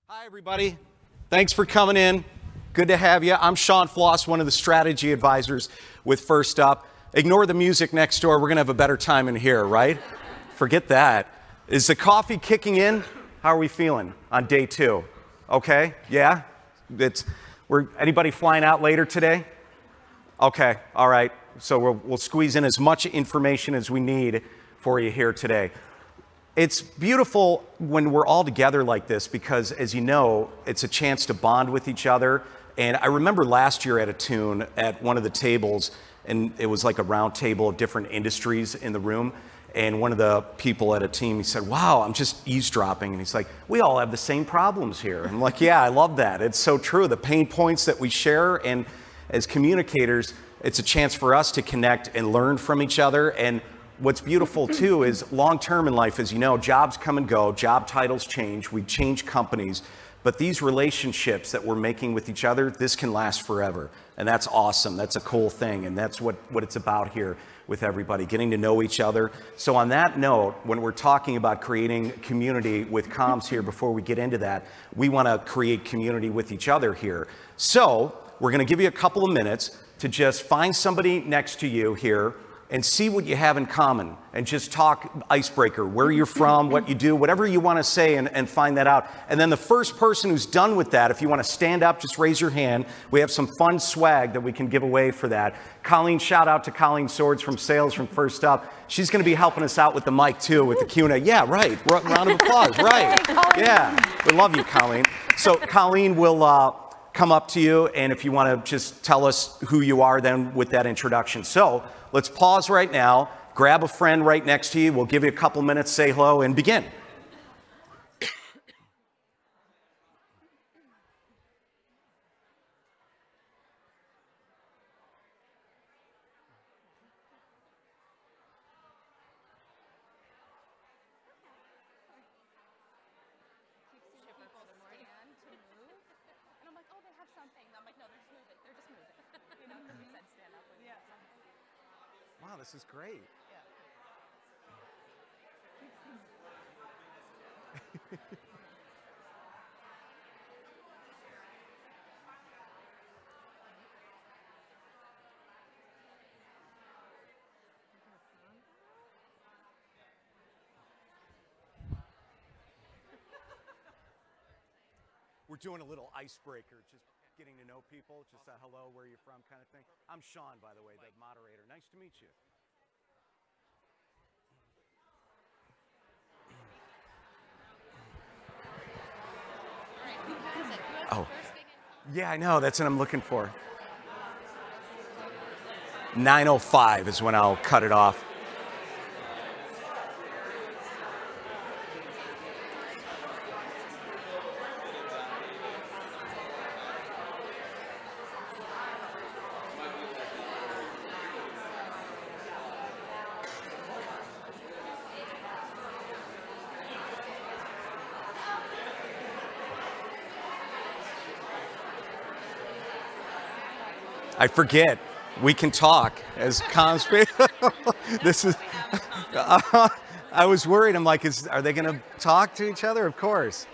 Hi, everybody. Thanks for coming in. Good to have you. I'm Sean Floss, one of the strategy advisors with First Up. Ignore the music next door. We're going to have a better time in here, right? Forget that. Is the coffee kicking in? How are we feeling on day 2? Okay? Yeah? Anybody flying out later today? Okay. All right. So we'll squeeze in as much information as we need for you here today. It's beautiful when we're all together like this because, as you know, it's a chance to bond with each other. And I remember last year at Attune at one of the tables, and it was like a round table of different industries in the room. And one of the people at a team, he said, wow, I'm just eavesdropping. And he's like, we all have the same problems here. I'm like, yeah, I love that. It's so true. The pain points that we share, and as communicators, it's a chance for us to connect and learn from each other. And what's beautiful, too, is long-term in life, as you know, jobs come and go, job titles change, we change companies, but these relationships that we're making with each other, this can last forever. And that's awesome. That's a cool thing. And that's what it's about here with everybody, getting to know each other. So on that note, when we're talking about creating community with comms here, before we get into that, we want to create community with each other here. So we're going to give you a couple of minutes to just find somebody next to you here and see what you have in common, and just talk icebreaker, where you're from, what you do, whatever you want to say, and find that out. And then the first person who's done with that, if you want to stand up, just raise your hand. We have some fun swag that we can give away for that. Colleen, shout out to Colleen Swords from sales from First Up. She's going to be helping us out with the mic too, with the Q&A. Yeah, right. Round of applause. Right. Yeah. We love you, Colleen. So Colleen will come up to you, and if you want to just tell us who you are then with that introduction. So let's pause right now, grab a friend right next to you. We'll give you a couple minutes, say hello, and begin. Wow, this is great. We're doing a little icebreaker, just getting to know people, just a hello, where you're from kind of thing. I'm Sean, by the way, the moderator. Nice to meet you. Oh, yeah, I know. That's what I'm looking for. 9:05 is when I'll cut it off. I forget. We can talk as comms people. This is. I was worried. I'm like, are they going to talk to each other? Of course.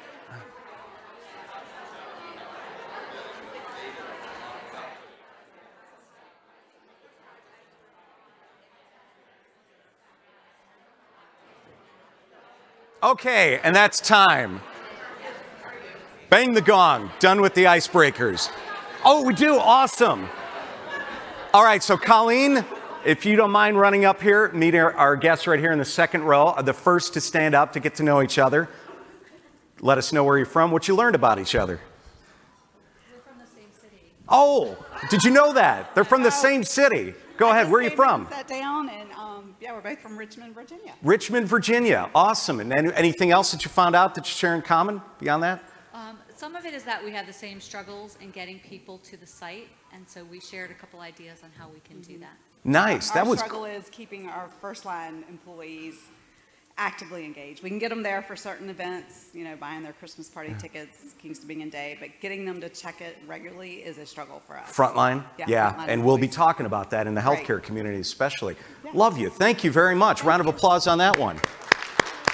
Okay, and that's time. Bang the gong. Done with the icebreakers. Oh, we do? Awesome. All right, so Colleen, if you don't mind running up here, meet our guests right here in the second row, the first to stand up to get to know each other. Let us know where you're from, what you learned about each other. We're from the same city. Oh, did you know that? They're from the same city. Go ahead, where are you from? Sat down, and yeah, we're both from Richmond, Virginia. Richmond, Virginia. Awesome. And anything else that you found out that you share in common beyond that? Some of it is that we have the same struggles in getting people to the site, and so we shared a couple ideas on how we can do that. Nice. Our struggle is keeping our first line employees actively engaged. We can get them there for certain events, you know, buying their Christmas party tickets, Kings Dominion Day, but getting them to check it regularly is a struggle for us. Frontline? Yeah. Frontline And we'll be employees. talking about that in the healthcare Right. community especially. Yeah. Love you. Thank you very much. Round of applause on that one.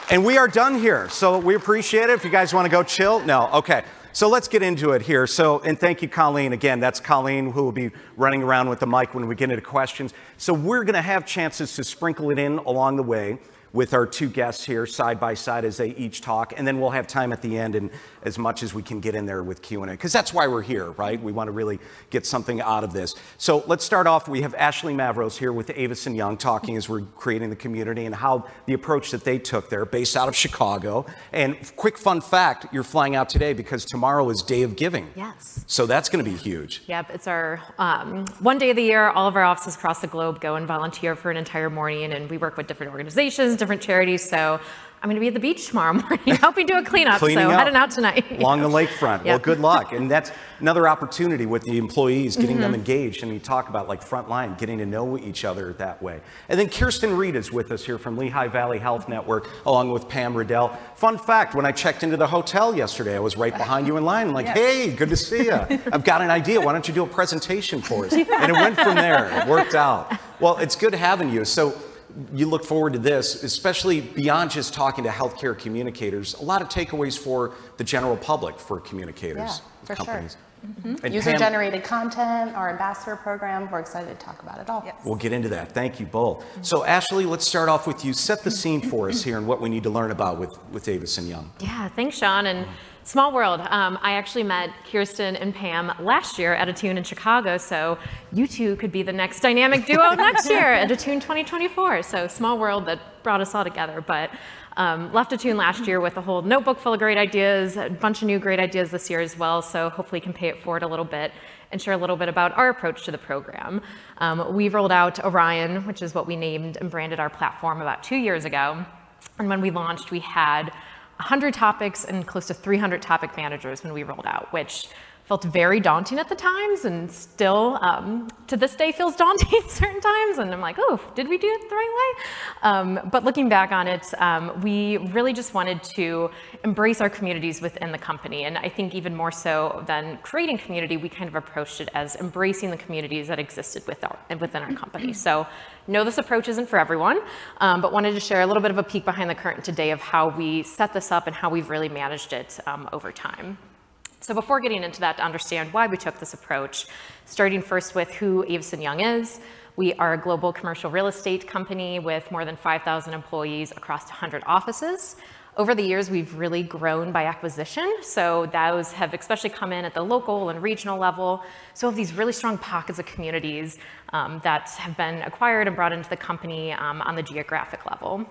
And we are done here, so we appreciate it. If you guys want to go chill, no, okay. So let's get into it here. And thank you, Colleen. Again, that's Colleen who will be running around with the mic when we get into questions. So we're going to have chances to sprinkle it in along the way with our two guests here side by side as they each talk. And then we'll have time at the end and as much as we can get in there with Q&A, because that's why we're here, right? We want to really get something out of this. So let's start off. We have Ashley Mavros here with Avison Young talking as we're creating the community and how the approach that they took there, based out of Chicago. And quick fun fact, you're flying out today because tomorrow is Day of Giving. Yes. So that's going to be huge. Yep, it's our one day of the year. All of our offices across the globe go and volunteer for an entire morning, and we work with different organizations, different charities. So I'm going to be at the beach tomorrow morning helping do a cleanup. Cleaning so up heading out tonight. Along the lakefront. Yep. Well, good luck. And that's another opportunity with the employees, getting them engaged. And you talk about like frontline, getting to know each other that way. And then Kirsten Reed is with us here from Lehigh Valley Health Network, along with Pam Riddell. Fun fact, when I checked into the hotel yesterday, I was right behind you in line. I'm like, hey, good to see you. I've got an idea. Why don't you do a presentation for us? And it went from there. It worked out. Well, it's good having you. So you look forward to this, especially beyond just talking to healthcare communicators, a lot of takeaways for the general public for communicators, for companies. Sure. And User-generated content, our ambassador program, we're excited to talk about it all. Yes. We'll get into that. Thank you both. So Ashley, let's start off with you. Set the scene for us here and what we need to learn about with Avison Young. Yeah, thanks, Sean. And small world. I actually met Kirsten and Pam last year at Attune in Chicago, so you two could be the next dynamic duo next year at Attune 2024. So small world that brought us all together. But left Attune last year with a whole notebook full of great ideas, a bunch of new great ideas this year as well, so hopefully can pay it forward a little bit and share a little bit about our approach to the program. We've rolled out Orion, which is what we named and branded our platform about 2 years ago. And when we launched, we had 100 topics and close to 300 topic managers when we rolled out, which felt very daunting at the times and still to this day feels daunting certain times. And I'm like, oh, did we do it the right way? But looking back on it, we really just wanted to embrace our communities within the company. And I think even more so than creating community, we kind of approached it as embracing the communities that existed within our company. So know this approach isn't for everyone, but wanted to share a little bit of a peek behind the curtain today of how we set this up and how we've really managed it over time. So before getting into that, to understand why we took this approach, starting first with who Avison Young is. We are a global commercial real estate company with more than 5,000 employees across 100 offices. Over the years, we've really grown by acquisition. So those have especially come in at the local and regional level. So we have these really strong pockets of communities that have been acquired and brought into the company on the geographic level.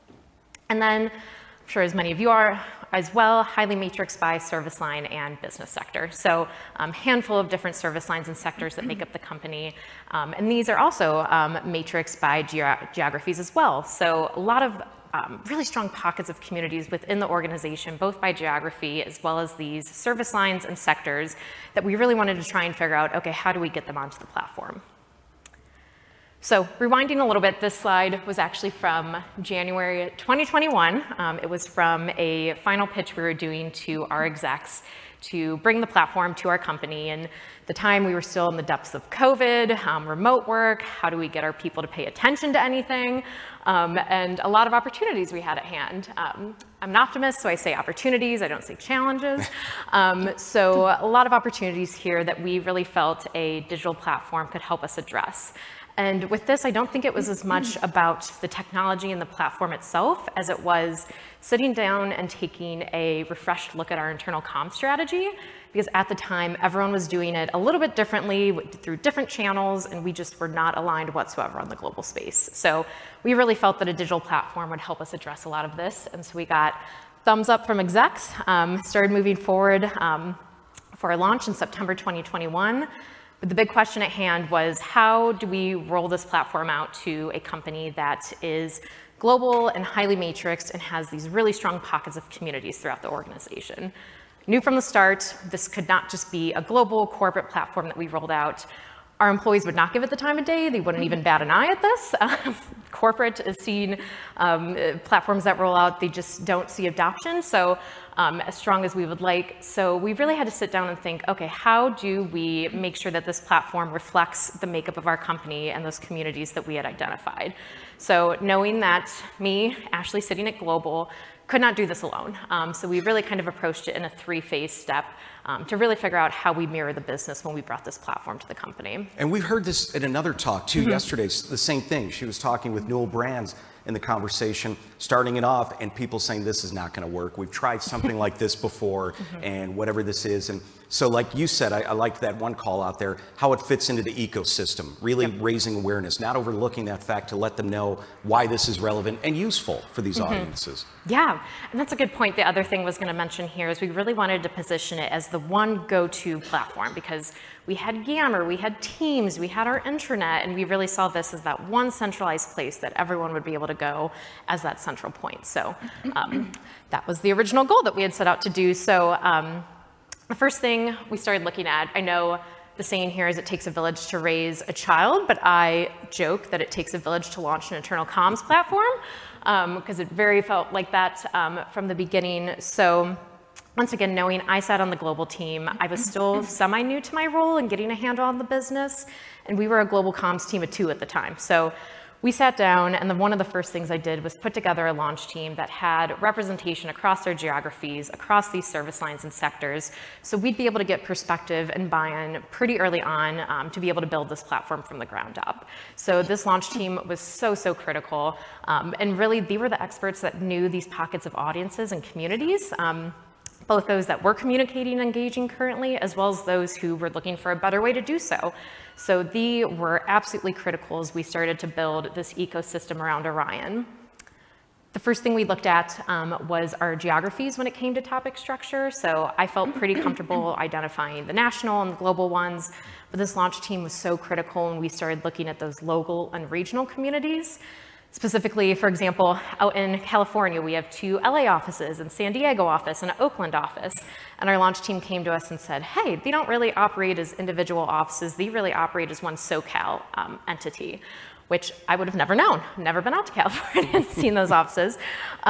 And then, I'm sure as many of you are as well, highly matrixed by service line and business sector. So a handful of different service lines and sectors that make up the company. And these are also matrixed by geographies as well. So a lot of really strong pockets of communities within the organization, both by geography as well as these service lines and sectors that we really wanted to try and figure out, okay, how do we get them onto the platform? So rewinding a little bit, this slide was actually from January 2021. It was from a final pitch we were doing to our execs to bring the platform to our company. And the time we were still in the depths of COVID, remote work, how do we get our people to pay attention to anything? And a lot of opportunities we had at hand. I'm an optimist, so I say opportunities, I don't say challenges. So a lot of opportunities here that we really felt a digital platform could help us address. And with this, I don't think it was as much about the technology and the platform itself as it was sitting down and taking a refreshed look at our internal comm strategy, because at the time, everyone was doing it a little bit differently through different channels, and we just were not aligned whatsoever on the global space. So we really felt that a digital platform would help us address a lot of this, and so we got thumbs up from execs, started moving forward for our launch in September 2021. But the big question at hand was, how do we roll this platform out to a company that is global and highly matrixed and has these really strong pockets of communities throughout the organization? Knew from the start, this could not just be a global corporate platform that we rolled out. Our employees would not give it the time of day. They wouldn't even bat an eye at this. corporate is seeing platforms that roll out, they just don't see adoption. So as strong as we would like. So we really had to sit down and think, okay, how do we make sure that this platform reflects the makeup of our company and those communities that we had identified? So knowing that me, Ashley, sitting at Global, could not do this alone. So we really kind of approached it in a 3-phase step to really figure out how we mirror the business when we brought this platform to the company. And we've heard this in another talk too yesterday, the same thing. She was talking with Newell Brands in the conversation, starting it off, and people saying this is not going to work. We've tried something like this before, and whatever this is. And so like you said, I liked that one call out there, how it fits into the ecosystem, really raising awareness, not overlooking that fact to let them know why this is relevant and useful for these audiences. Yeah, and that's a good point. The other thing I was going to mention here is we really wanted to position it as the one go-to platform, because we had Yammer, we had Teams, we had our intranet, and we really saw this as that one centralized place that everyone would be able to go as that central point. So that was the original goal that we had set out to do. So the first thing we started looking at, I know the saying here is it takes a village to raise a child, but I joke that it takes a village to launch an internal comms platform, because it very felt like that from the beginning. So once again, knowing I sat on the global team, I was still semi-new to my role and getting a handle on the business, and we were a global comms team of 2 at the time. So we sat down, and then one of the first things I did was put together a launch team that had representation across our geographies, across these service lines and sectors, so we'd be able to get perspective and buy-in pretty early on to be able to build this platform from the ground up. So this launch team was so critical, and really they were the experts that knew these pockets of audiences and communities, both those that were communicating and engaging currently, as well as those who were looking for a better way to do so. So they were absolutely critical as we started to build this ecosystem around Orion. The first thing we looked at was our geographies when it came to topic structure. So I felt pretty comfortable identifying the national and the global ones, but this launch team was so critical, and we started looking at those local and regional communities. Specifically, for example, out in California, we have 2 LA offices, and San Diego office, and an Oakland office. And our launch team came to us and said, hey, they don't really operate as individual offices, they really operate as one SoCal entity, which I would have never known. Never been out to California and seen those offices.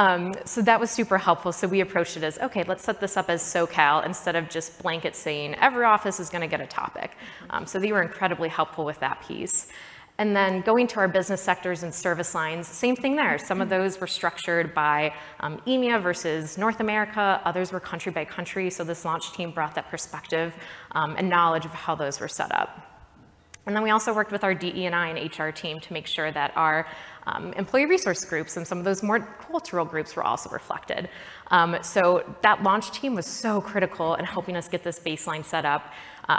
So that was super helpful. So we approached it as, okay, let's set this up as SoCal instead of just blanket saying every office is gonna get a topic. So they were incredibly helpful with that piece. And then going to our business sectors and service lines, same thing there. Some of those were structured by EMEA versus North America. Others were country by country. So this launch team brought that perspective and knowledge of how those were set up. And then we also worked with our DE&I and HR team to make sure that our employee resource groups and some of those more cultural groups were also reflected. So that launch team was so critical in helping us get this baseline set up.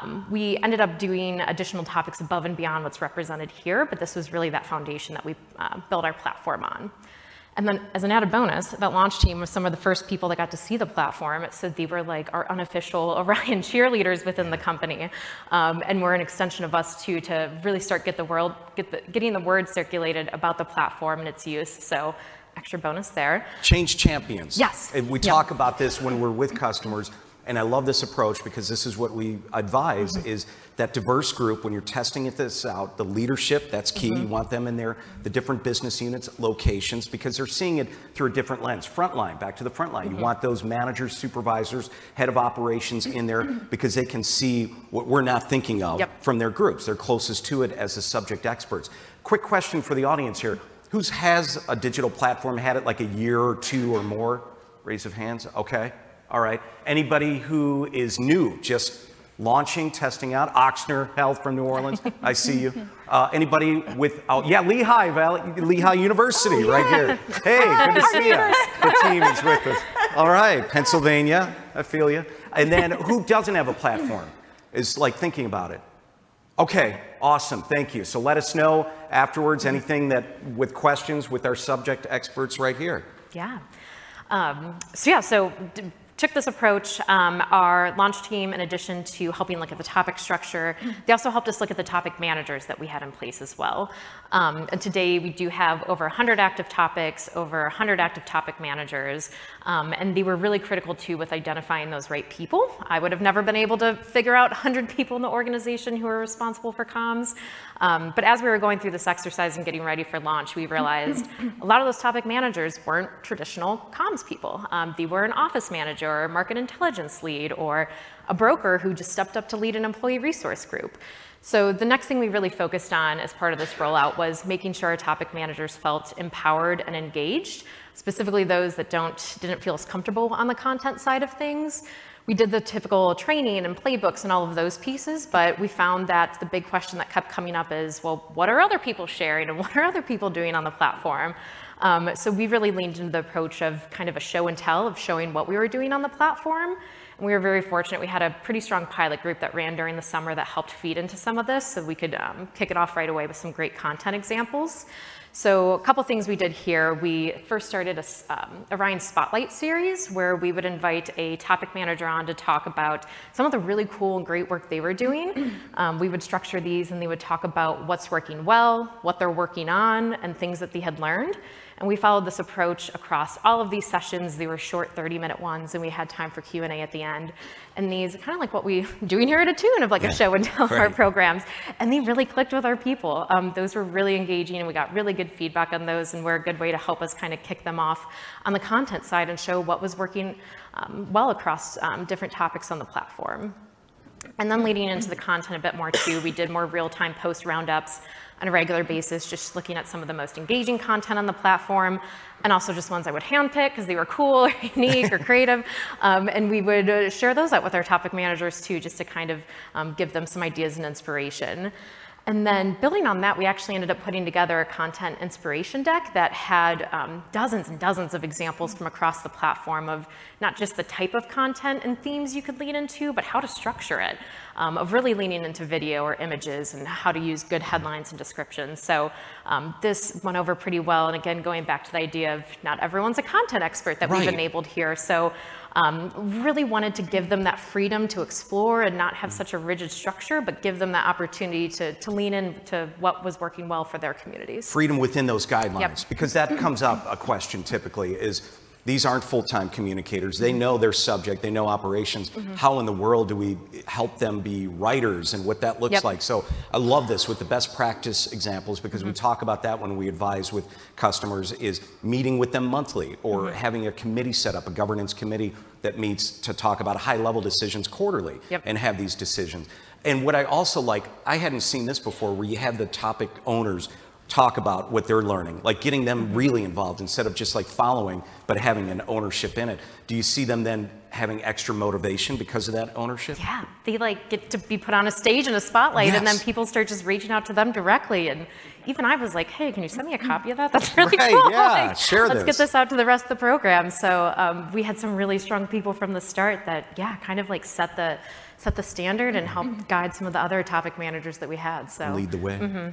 We ended up doing additional topics above and beyond what's represented here, but this was really that foundation that we built our platform on. And then as an added bonus, that launch team was some of the first people that got to see the platform. So they were like our unofficial Orion cheerleaders within the company. And were an extension of us too, to really start getting the word circulated about the platform and its use. So extra bonus there. Change champions. Yes. And we talk about this when we're with customers. And I love this approach because this is what we advise is that diverse group, when you're testing this out, the leadership, that's key. You want them in there, the different business units, locations, because they're seeing it through a different lens. Frontline, back to the frontline. You want those managers, supervisors, head of operations in there because they can see what we're not thinking of from their groups. They're closest to it as the subject experts. Quick question for the audience here. Who has a digital platform, had it like a year or 2 or more? Raise of hands. Okay. All right. Anybody who is new, just launching, testing out? Oxner Health from New Orleans. I see you. Anybody with, Lehigh University right here. Hey, good to see you. The team is with us. All right. Pennsylvania. I feel you. And then who doesn't have a platform? Is like thinking about it. Okay. Awesome. Thank you. So let us know afterwards anything that with questions with our subject experts right here. Yeah. So took this approach. Our launch team, in addition to helping look at the topic structure, they also helped us look at the topic managers that we had in place as well. And today we do have over 100 active topics, over 100 active topic managers, and they were really critical too with identifying those right people. I would have never been able to figure out 100 people in the organization who are responsible for comms. But as we were going through this exercise and getting ready for launch, we realized a lot of those topic managers weren't traditional comms people. They were an office manager or a market intelligence lead or a broker who just stepped up to lead an employee resource group. So the next thing we really focused on as part of this rollout was making sure our topic managers felt empowered and engaged, specifically those that didn't feel as comfortable on the content side of things. We did the typical training and playbooks and all of those pieces, but we found that the big question that kept coming up is, well, what are other people sharing and what are other people doing on the platform? So we really leaned into the approach of kind of a show and tell, of showing what we were doing on the platform. And we were very fortunate. We had a pretty strong pilot group that ran during the summer that helped feed into some of this, so we could kick it off right away with some great content examples. So a couple things we did here. We first started a Ryan Spotlight series where we would invite a topic manager on to talk about some of the really cool and great work they were doing. We would structure these and they would talk about what's working well, what they're working on, and things that they had learned. And we followed this approach across all of these sessions. They were short 30-minute ones, and we had time for Q&A at the end. And these are kind of like what we're doing here at Attune of like a show and tell of our programs. And they really clicked with our people. Those were really engaging, and we got really good feedback on those, and were a good way to help us kind of kick them off on the content side and show what was working well across different topics on the platform. And then leading into the content a bit more too, we did more real-time post roundups on a regular basis, just looking at some of the most engaging content on the platform, and also just ones I would handpick because they were cool or unique or creative. And we would share those out with our topic managers too, just to kind of give them some ideas and inspiration. And then building on that, we actually ended up putting together a content inspiration deck that had dozens and dozens of examples from across the platform of not just the type of content and themes you could lean into, but how to structure it, of really leaning into video or images and how to use good headlines and descriptions. So this went over pretty well. And again, going back to the idea of not everyone's a content expert that we've enabled here. So really wanted to give them that freedom to explore and not have such a rigid structure, but give them that opportunity to lean into what was working well for their communities. Freedom within those guidelines, Yep. because that comes up, a question typically is, these aren't full-time communicators. They know their subject, they know operations. How in the world do we help them be writers and what that looks Yep. like? So I love this with the best practice examples, because we talk about that when we advise with customers, is meeting with them monthly or having a committee set up, a governance committee that meets to talk about high-level decisions quarterly Yep. and have these decisions. And what I also like, I hadn't seen this before, where you have the topic owners talk about what they're learning, like getting them really involved instead of just like following, but having an ownership in it. Do you see them then having extra motivation because of that ownership? Yeah, they like get to be put on a stage in a spotlight, and then Yes. people start just reaching out to them directly. And even I was like, hey, can you send me a copy of that? That's really Right, cool. yeah, Like, share let's this. get this out to the rest of the program. So we had some really strong people from the start that, yeah, kind of like set the standard and helped guide some of the other topic managers that we had. So Lead the way.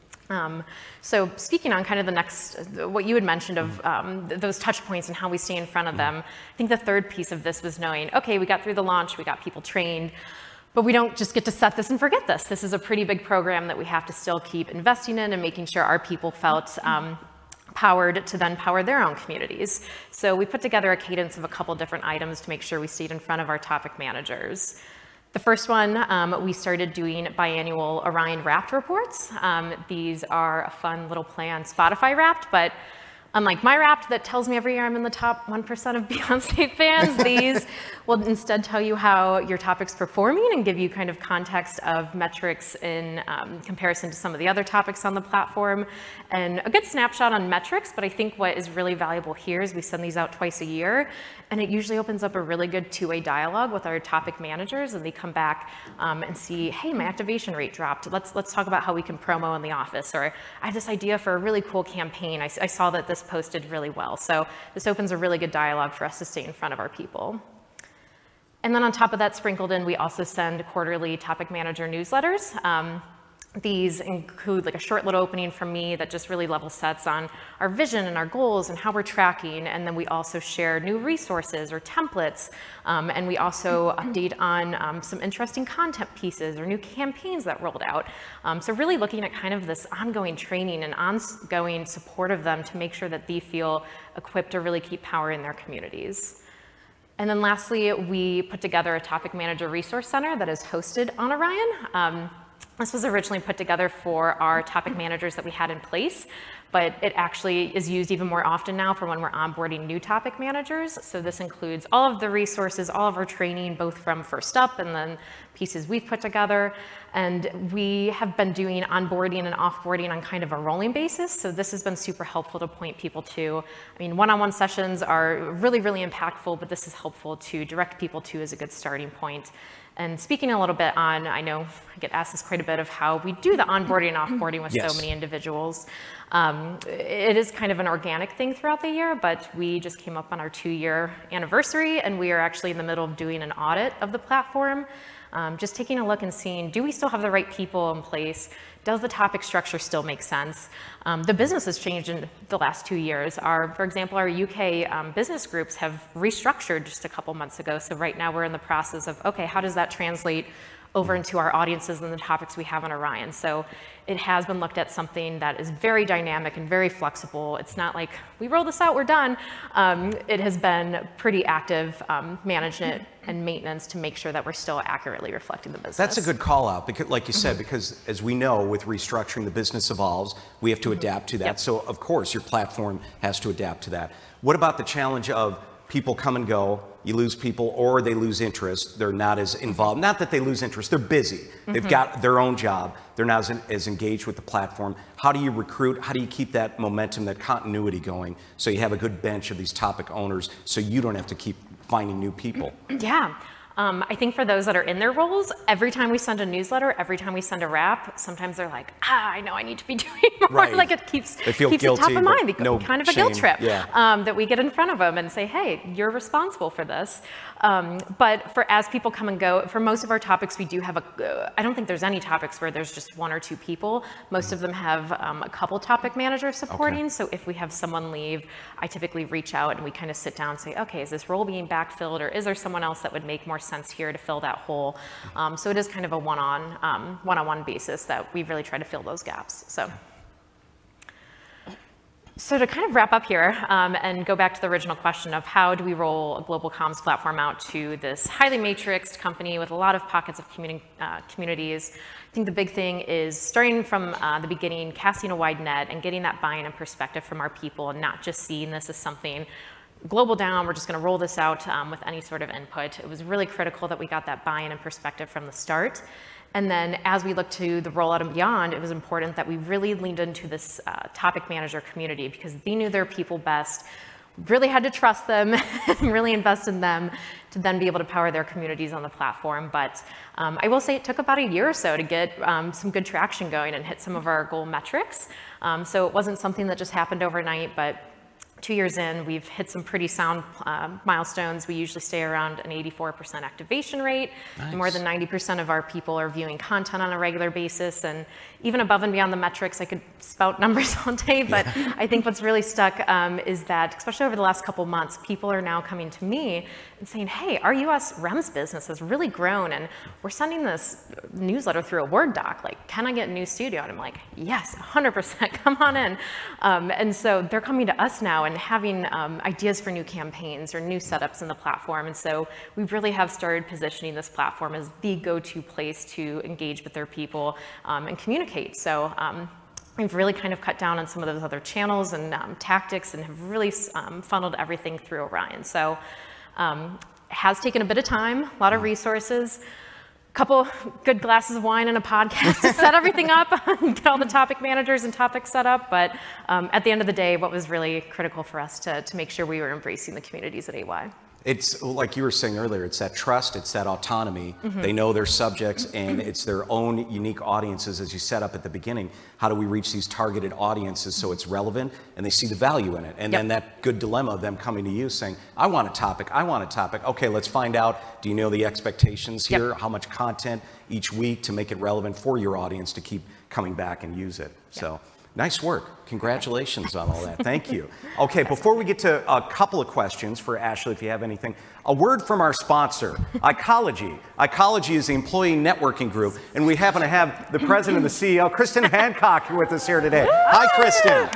So speaking on kind of the next, what you had mentioned of those touch points and how we stay in front of them, I think the third piece of this was knowing, okay, we got through the launch, we got people trained, but we don't just get to set this and forget this. This is a pretty big program that we have to still keep investing in and making sure our people felt powered to then power their own communities. So we put together a cadence of a couple different items to make sure we stayed in front of our topic managers. The first one, we started doing biannual Orion Wrapped reports. These are a fun little play on Spotify Wrapped, but unlike my Wrapped that tells me every year I'm in the top 1% of Beyonce fans, these will instead tell you how your topic's performing and give you kind of context of metrics in comparison to some of the other topics on the platform. And a good snapshot on metrics, but I think what is really valuable here is we send these out twice a year, and it usually opens up a really good two-way dialogue with our topic managers, and they come back and see, hey, my activation rate dropped. Let's talk about how we can promo in the office, or I have this idea for a really cool campaign. I saw that this posted really well. So this opens a really good dialogue for us to stay in front of our people. And then on top of that, sprinkled in, we also send quarterly topic manager newsletters. These include like a short little opening from me that just really level sets on our vision and our goals and how we're tracking. And then we also share new resources or templates. And we also update on some interesting content pieces or new campaigns that rolled out. So really looking at kind of this ongoing training and ongoing support of them to make sure that they feel equipped to really keep power in their communities. And then lastly, we put together a topic manager resource center that is hosted on Orion. This was originally put together for our topic managers that we had in place, but it actually is used even more often now for when we're onboarding new topic managers. So this includes all of the resources, all of our training, both from First Up and then pieces we've put together. And we have been doing onboarding and offboarding on kind of a rolling basis. So this has been super helpful to point people to. I mean, one-on-one sessions are really, really impactful, but this is helpful to direct people to as a good starting point. And speaking a little bit on, I know I get asked this quite a bit of how we do the onboarding and offboarding with so many individuals. It is kind of an organic thing throughout the year, but we just came up on our 2-year anniversary, and we are actually in the middle of doing an audit of the platform. Just taking a look and seeing, do we still have the right people in place? Does the topic structure still make sense? The business has changed in the last 2 years. For example, our UK business groups have restructured just a couple months ago. So right now we're in the process of, okay, how does that translate over into our audiences and the topics we have on Orion? So it has been looked at something that is very dynamic and very flexible. It's not like, we roll this out, we're done. It has been pretty active management and maintenance to make sure that we're still accurately reflecting the business. That's a good call out, because, like you said, because as we know, with restructuring, the business evolves. We have to adapt to that. Yep. So of course, your platform has to adapt to that. What about the challenge of people come and go, you lose people, or they lose interest, they're not as involved. Not that they lose interest, they're busy. They've got their own job, they're not as engaged with the platform. How do you recruit, how do you keep that momentum, that continuity going, so you have a good bench of these topic owners, so you don't have to keep finding new people? Yeah. I think for those that are in their roles, every time we send a newsletter, every time we send a wrap, sometimes they're like, I know I need to be doing more. Right. Like it keeps they feel it guilty, top of mind. No kind of a shame. guilt trip Yeah. that we get in front of them and say, hey, you're responsible for this. But as people come and go, for most of our topics, we do have I don't think there's any topics where there's just 1 or 2 people. Most of them have a couple topic managers supporting. Okay. So if we have someone leave, I typically reach out and we kind of sit down and say, okay, is this role being backfilled, or is there someone else that would make more sense here to fill that hole? So it is kind of a one-on-one basis that we really try to fill those gaps. So to kind of wrap up here and go back to the original question of how do we roll a global comms platform out to this highly matrixed company with a lot of pockets of communities, I think the big thing is starting from the beginning, casting a wide net and getting that buy-in and perspective from our people, and not just seeing this as something global down, we're just going to roll this out with any sort of input. It was really critical that we got that buy-in and perspective from the start. And then as we look to the rollout and beyond, it was important that we really leaned into this topic manager community, because they knew their people best, really had to trust them and really invest in them to then be able to power their communities on the platform. But I will say it took about a year or so to get some good traction going and hit some of our goal metrics. So it wasn't something that just happened overnight, but 2 years in, we've hit some pretty sound milestones. We usually stay around an 84% activation rate. Nice. More than 90% of our people are viewing content on a regular basis, and even above and beyond the metrics, I could spout numbers all day, but I think what's really stuck is that, especially over the last couple months, people are now coming to me and saying, hey, our US REMS business has really grown, and we're sending this newsletter through a Word doc. Like, can I get a new studio? And I'm like, yes, 100%, come on in. And so they're coming to us now and having ideas for new campaigns or new setups in the platform. And so we really have started positioning this platform as the go-to place to engage with their people and communicate. So we've really kind of cut down on some of those other channels and tactics, and have really funneled everything through Orion. So it has taken a bit of time, a lot of resources, a couple good glasses of wine and a podcast to set everything up and get all the topic managers and topics set up. But at the end of the day, what was really critical for us to make sure we were embracing the communities at AY. It's like you were saying earlier, it's that trust, it's that autonomy. They know their subjects, and it's their own unique audiences, as you set up at the beginning. How do we reach these targeted audiences so it's relevant and they see the value in it? And then that good dilemma of them coming to you saying, I want a topic, I want a topic. Okay, let's find out, do you know the expectations here? How much content each week to make it relevant for your audience to keep coming back and use it. So nice work. Congratulations on all that. Thank you. Okay, before we get to a couple of questions for Ashley, if you have anything, a word from our sponsor, Ecology. Ecology is the employee networking group, and we happen to have the president and the CEO, Kristen Hancock, with us here today. Hi, Kristen.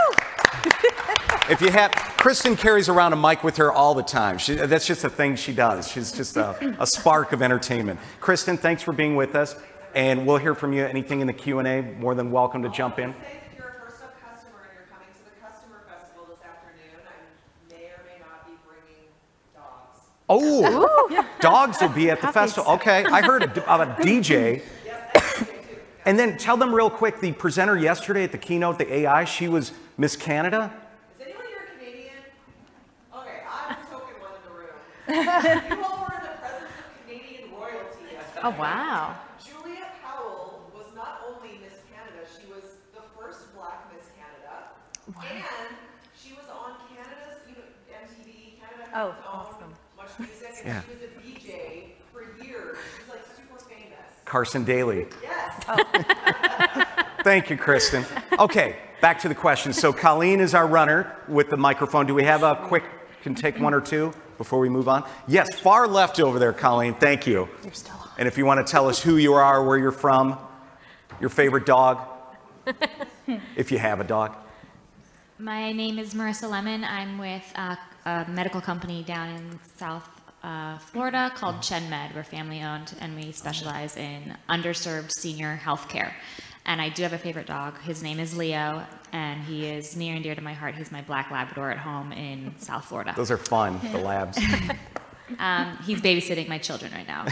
If you have, Kristen carries around a mic with her all the time. That's just a thing she does. She's just a spark of entertainment. Kristen, thanks for being with us, and we'll hear from you. Anything in the Q&A, more than welcome to jump in. If you're a First Up customer and you're coming to the customer festival this afternoon, I may or may not be bringing dogs. Oh, dogs will be at the festival. Okay, I heard of a DJ. And then tell them real quick, the presenter yesterday at the keynote, the AI, she was Miss Canada. Is anyone here Canadian? Okay, I'm the token one in the room. You all were in the presence of Canadian royalty yesterday. Oh, wow. Julia Powell was not only Miss Canada, she was the first Black Miss Canada, and she was on Canada's, MTV. Canada has its own Much Music, and she was a DJ for years. She's like super famous. Carson Daly. Yes. Thank you, Kristen. Okay, back to the question. So Colleen is our runner with the microphone. Do we have a quick, can take one or two before we move on? Yes, far left over there, Colleen. Thank you. You're still on. And if you want to tell us who you are, where you're from, your favorite dog, if you have a dog. My name is Marissa Lemon. I'm with a medical company down in South Florida called ChenMed. We're family owned and we specialize in underserved senior health care. And I do have a favorite dog. His name is Leo, and he is near and dear to my heart. He's my black Labrador at home in South Florida. Those are fun, the labs. He's babysitting my children right now.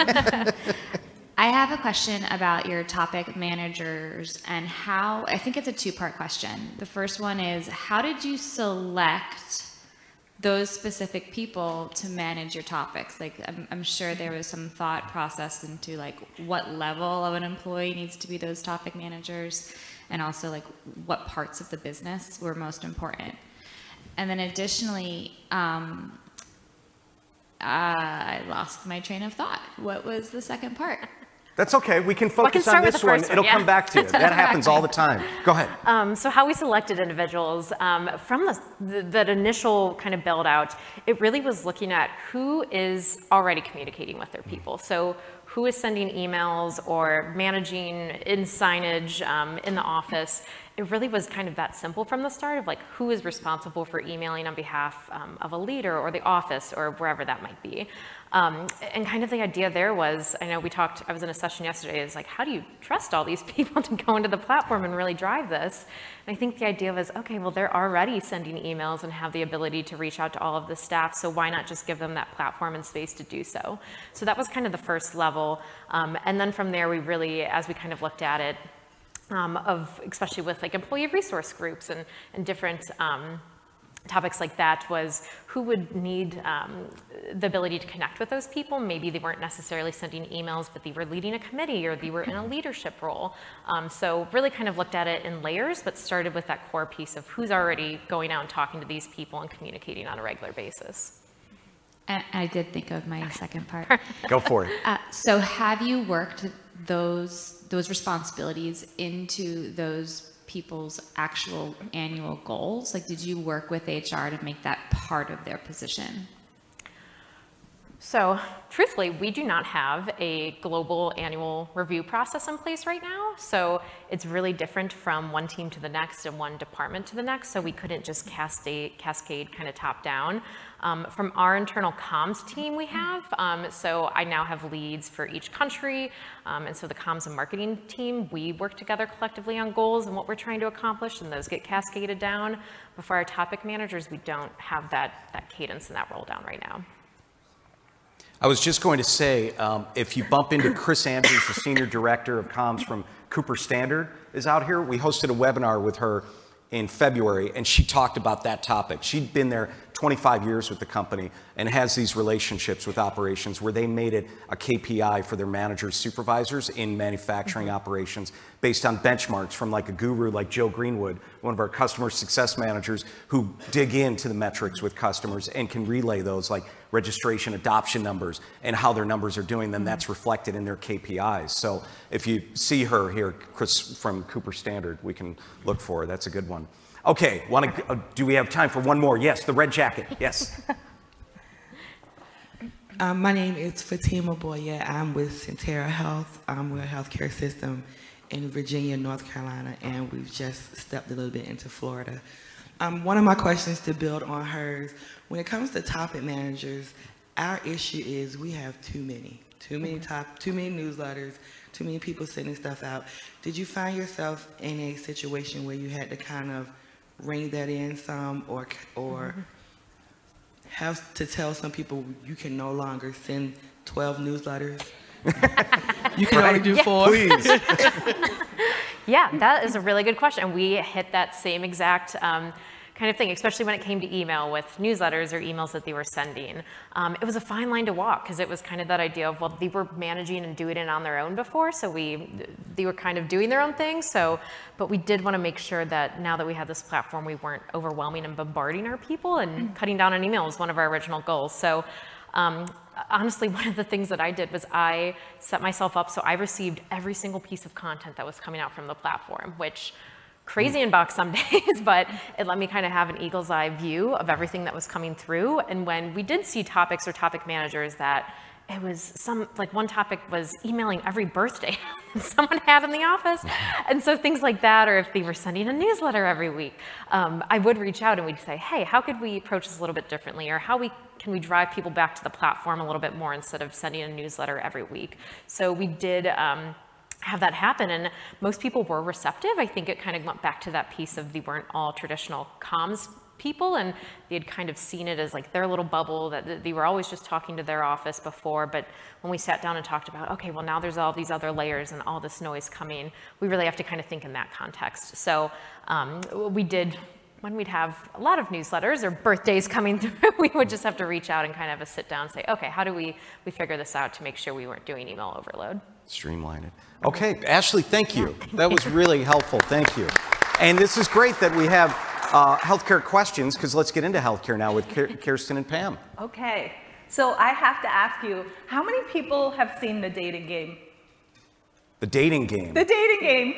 I have a question about your topic managers and how, I think it's a two-part question. The first one is, how did you select those specific people to manage your topics? Like, I'm sure there was some thought process into like what level of an employee needs to be those topic managers, and also like what parts of the business were most important. And then additionally, I lost my train of thought. What was the second part? That's okay. We can focus start on with this the one. first one, It'll yeah. come back to you. That happens all the time. Go ahead. So how we selected individuals, from that initial kind of build out, it really was looking at who is already communicating with their people. So who is sending emails or managing in signage in the office. It really was kind of that simple from the start of like who is responsible for emailing on behalf of a leader or the office or wherever that might be. And kind of the idea there was, I know we talked, I was in a session yesterday, is like, how do you trust all these people to go into the platform and really drive this? And I think the idea was, okay, well, they're already sending emails and have the ability to reach out to all of the staff, so why not just give them that platform and space to do so? So that was kind of the first level. And then from there, we really, as we kind of looked at it, especially with like employee resource groups and different topics like that, was who would need the ability to connect with those people. Maybe they weren't necessarily sending emails, but they were leading a committee or they were in a leadership role. So really kind of looked at it in layers, but started with that core piece of who's already going out and talking to these people and communicating on a regular basis. I did think of my second part. Go for it. So have you worked those responsibilities into those people's actual annual goals? Like, did you work with HR to make that part of their position? So truthfully, we do not have a global annual review process in place right now. So it's really different from one team to the next and one department to the next. So we couldn't just cascade kind of top down. From our internal comms team we have, so I now have leads for each country. And so the comms and marketing team, we work together collectively on goals and what we're trying to accomplish, and those get cascaded down. But for our topic managers, we don't have that cadence and that roll down right now. I was just going to say, if you bump into Chris Andrews, the Senior Director of Comms from Cooper Standard, is out here. We hosted a webinar with her in February, and she talked about that topic. She'd been there 25 years with the company and has these relationships with operations where they made it a KPI for their managers, supervisors in manufacturing operations based on benchmarks from like a guru like Joe Greenwood, one of our customer success managers who dig into the metrics with customers and can relay those like registration adoption numbers and how their numbers are doing, then that's reflected in their KPIs. So if you see her here, Chris from Cooper Standard, we can look for her. That's a good one. Okay, do we have time for one more? Yes, the red jacket, yes. My name is Fatima Boya. I'm with Centera Health. We're a healthcare system in Virginia, North Carolina, and we've just stepped a little bit into Florida. One of my questions to build on hers, when it comes to topic managers, our issue is we have too many newsletters, too many people sending stuff out. Did you find yourself in a situation where you had to kind of rein that in some, or have to tell some people you can no longer send 12 newsletters? You can only do 4. Please. Yeah, that is a really good question. We hit that same exact kind of thing, especially when it came to email with newsletters or emails that they were sending. It was a fine line to walk because it was kind of that idea of, well, they were managing and doing it on their own before, so they were kind of doing their own thing. But we did want to make sure that now that we had this platform, we weren't overwhelming and bombarding our people, and cutting down on email was one of our original goals. So honestly, one of the things that I did was I set myself up so I received every single piece of content that was coming out from the platform, which crazy inbox some days, but it let me kind of have an eagle's eye view of everything that was coming through. And when we did see topics or topic managers that it was like one topic was emailing every birthday someone had in the office. And so things like that, or if they were sending a newsletter every week, I would reach out and we'd say, hey, how could we approach this a little bit differently? Or can we drive people back to the platform a little bit more instead of sending a newsletter every week? So we did have that happen, and most people were receptive. I think it kind of went back to that piece of they weren't all traditional comms people, and they had kind of seen it as like their little bubble, that they were always just talking to their office before. But when we sat down and talked about, okay, well now there's all these other layers and all this noise coming, we really have to kind of think in that context. So we did, when we'd have a lot of newsletters or birthdays coming through, we would just have to reach out and kind of have a sit down and say, okay, how do we figure this out to make sure we weren't doing email overload? Streamline it. Okay, Ashley, thank you. That was really helpful. Thank you. And this is great that we have healthcare questions, because let's get into healthcare now with Kirsten and Pam. Okay, so I have to ask you, how many people have seen The Dating Game? The Dating Game. The Dating Game.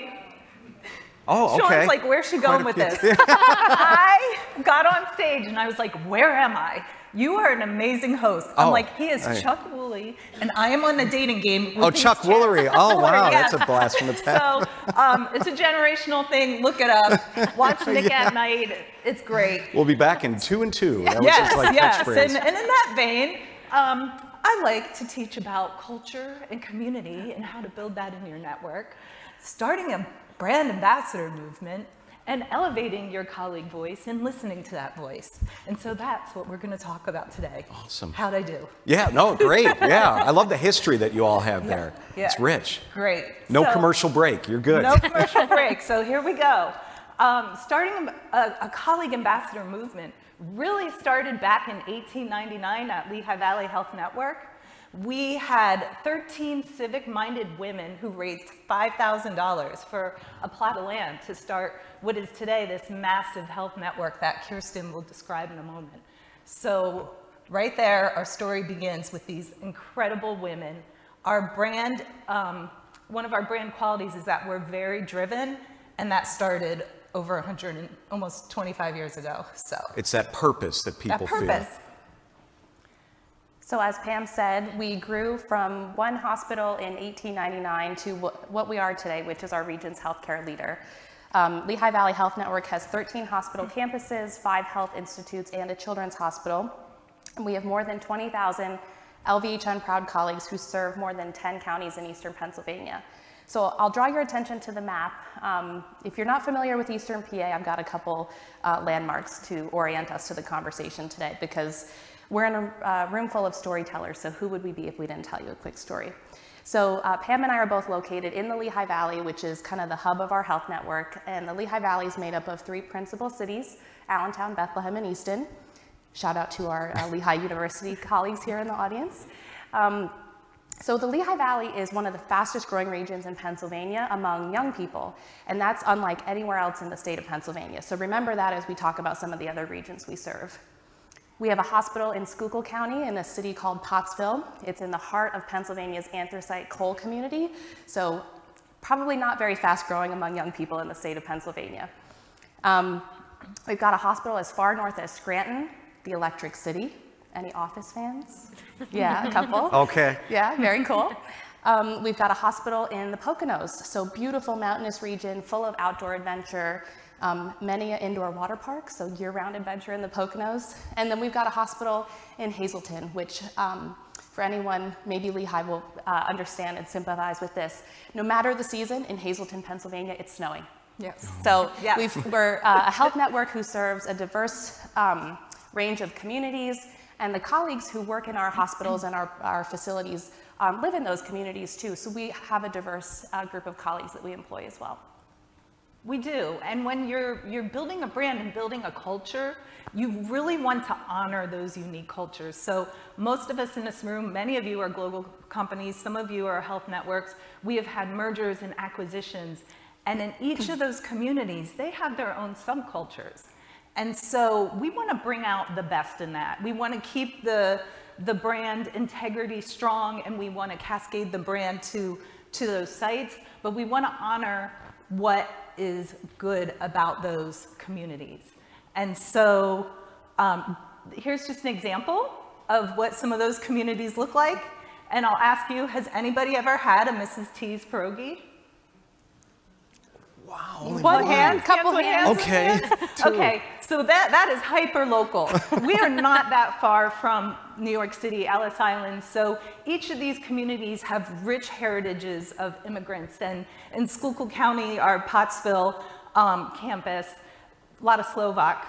Oh, okay. Sean's like, where's she going with this? I got on stage and I was like, where am I? You are an amazing host. I'm like, he is Chuck Woolley, and I am on The Dating Game. Oh, Chuck Woolery. Oh, wow, Yes. that's a blast from the past. So it's a generational thing. Look it up. Watch Nick at Night. It's great. We'll be back in 2 and 2. That was Yes, his, like, yes. catchphrase. And in that vein, I like to teach about culture and community and how to build that in your network, starting a brand ambassador movement, and elevating your colleague voice and listening to that voice. And so that's what we're going to talk about today. Awesome. How'd I do? Yeah, no, great. Yeah, I love the history that you all have there. Yeah. It's rich. Great. No So- commercial break. You're good. No commercial break. So here we go. Starting a colleague ambassador movement really started back in 1899 at Lehigh Valley Health Network. We had 13 civic-minded women who raised $5,000 for a plot of land to start what is today this massive health network that Kirsten will describe in a moment. So right there, our story begins with these incredible women. Our brand, one of our brand qualities is that we're very driven, and that started over 100 and almost 25 years ago. So It's that purpose that people feel. So as Pam said, we grew from one hospital in 1899 to what we are today, which is our region's healthcare leader. Lehigh Valley Health Network has 13 hospital campuses, 5 health institutes, and a children's hospital. And we have more than 20,000 LVHN proud colleagues who serve more than 10 counties in eastern Pennsylvania. So I'll draw your attention to the map. If you're not familiar with Eastern PA, I've got a couple landmarks to orient us to the conversation today, because we're in a room full of storytellers, so who would we be if we didn't tell you a quick story? So Pam and I are both located in the Lehigh Valley, which is kind of the hub of our health network, and the Lehigh Valley is made up of 3 principal cities, Allentown, Bethlehem, and Easton. Shout out to our Lehigh University colleagues here in the audience. So the Lehigh Valley is one of the fastest growing regions in Pennsylvania among young people, and that's unlike anywhere else in the state of Pennsylvania. So remember that as we talk about some of the other regions we serve. We have a hospital in Schuylkill County in a city called Pottsville. It's in the heart of Pennsylvania's anthracite coal community, so probably not very fast growing among young people in the state of Pennsylvania. We've got a hospital as far north as Scranton, the Electric City. Any Office fans? Yeah, a couple. Okay. Yeah, very cool. We've got a hospital in the Poconos, so beautiful mountainous region full of outdoor adventure, many indoor water parks, so year-round adventure in the Poconos. And then we've got a hospital in Hazleton, which for anyone, maybe Lehigh will understand and sympathize with this. No matter the season, in Hazleton, Pennsylvania, it's snowing. Yes. So Yes. we're a health network who serves a diverse range of communities, and the colleagues who work in our hospitals and our facilities live in those communities too. So we have a diverse group of colleagues that we employ as well. We do, and when you're building a brand and building a culture, you really want to honor those unique cultures. So most of us in this room, many of you are global companies, some of you are health networks. We have had mergers and acquisitions, and in each of those communities, they have their own subcultures. And so we want to bring out the best in that. We want to keep the brand integrity strong, and we want to cascade the brand to those sites, but we want to honor what is good about those communities. And so here's just an example of what some of those communities look like. And I'll ask you, has anybody ever had a Mrs. T's pierogi? Wow. Only One hand, Couple hands. Okay. Okay, so that is hyper local. We are not that far from New York City, Ellis Island, so each of these communities have rich heritages of immigrants. And in Schuylkill County, our Pottsville campus, a lot of Slovak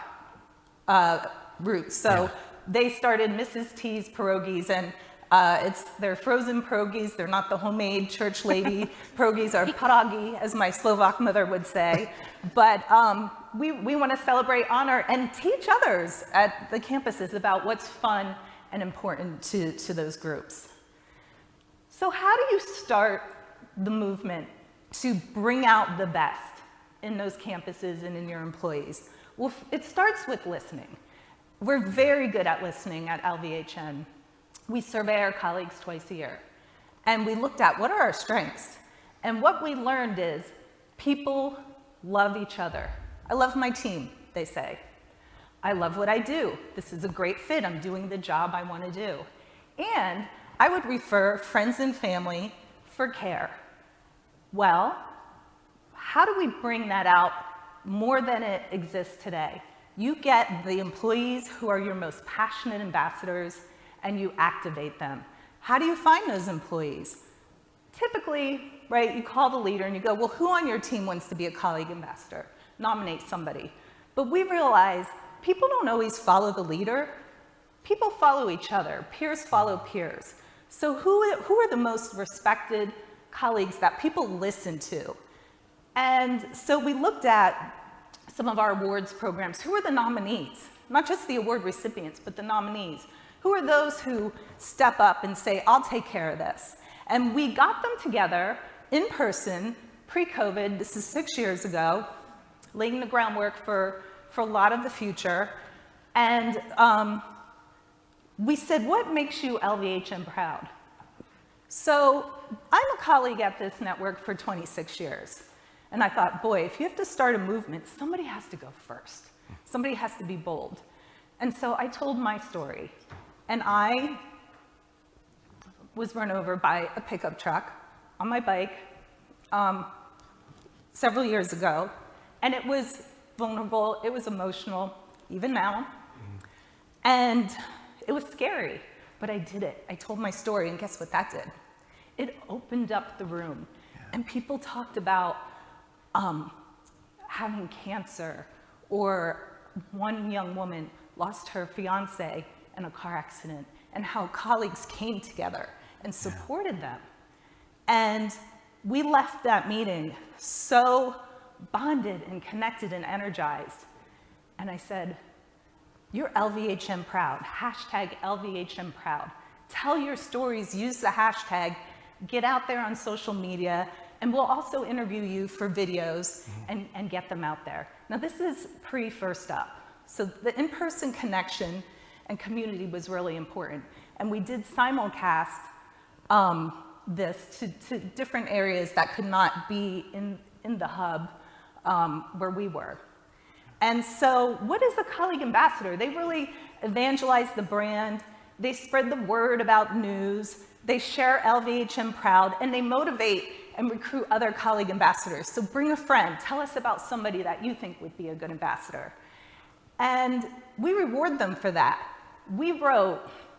roots. So they started Mrs. T's pierogies, and they're frozen pierogies. They're not the homemade church lady pierogies, or pierogi, as my Slovak mother would say. But we want to celebrate, honor, and teach others at the campuses about what's fun and important to those groups. So how do you start the movement to bring out the best in those campuses and in your employees? Well, it starts with listening. We're very good at listening at LVHN. We survey our colleagues twice a year, and we looked at what are our strengths. And what we learned is people love each other. I love my team, they say. I love what I do. This is a great fit. I'm doing the job I want to do. And I would refer friends and family for care. Well, how do we bring that out more than it exists today? You get the employees who are your most passionate ambassadors, and you activate them. How do you find those employees? Typically, right, you call the leader and you go, well, who on your team wants to be a colleague ambassador? Nominate somebody. But we realize people don't always follow the leader. People follow each other. Peers follow peers. So who are the most respected colleagues that people listen to? And so we looked at some of our awards programs. Who are the nominees? Not just the award recipients, but the nominees. Who are those who step up and say, I'll take care of this? And we got them together in person, pre-COVID, this is 6 years ago, laying the groundwork for a lot of the future. And we said, what makes you LVHN proud? So I'm a colleague at this network for 26 years. And I thought, boy, if you have to start a movement, somebody has to go first. Somebody has to be bold. And so I told my story. And I was run over by a pickup truck on my bike several years ago. And it was vulnerable, it was emotional, even now. And it was scary, but I did it. I told my story, and guess what that did? It opened up the room. And people talked about having cancer, or one young woman lost her fiance in a car accident, and how colleagues came together and supported them. And we left that meeting so bonded and connected and energized. And I said, You're LVHM proud, hashtag LVHM proud. Tell your stories, use the hashtag, get out there on social media, and we'll also interview you for videos and get them out there. Now this is pre-First Up. So the in-person connection and community was really important. And we did simulcast this to different areas that could not be in the hub where we were. And so what is a colleague ambassador? They really evangelize the brand, they spread the word about news, they share LVHM proud, and they motivate and recruit other colleague ambassadors. So bring a friend, tell us about somebody that you think would be a good ambassador. And we reward them for that. We wrote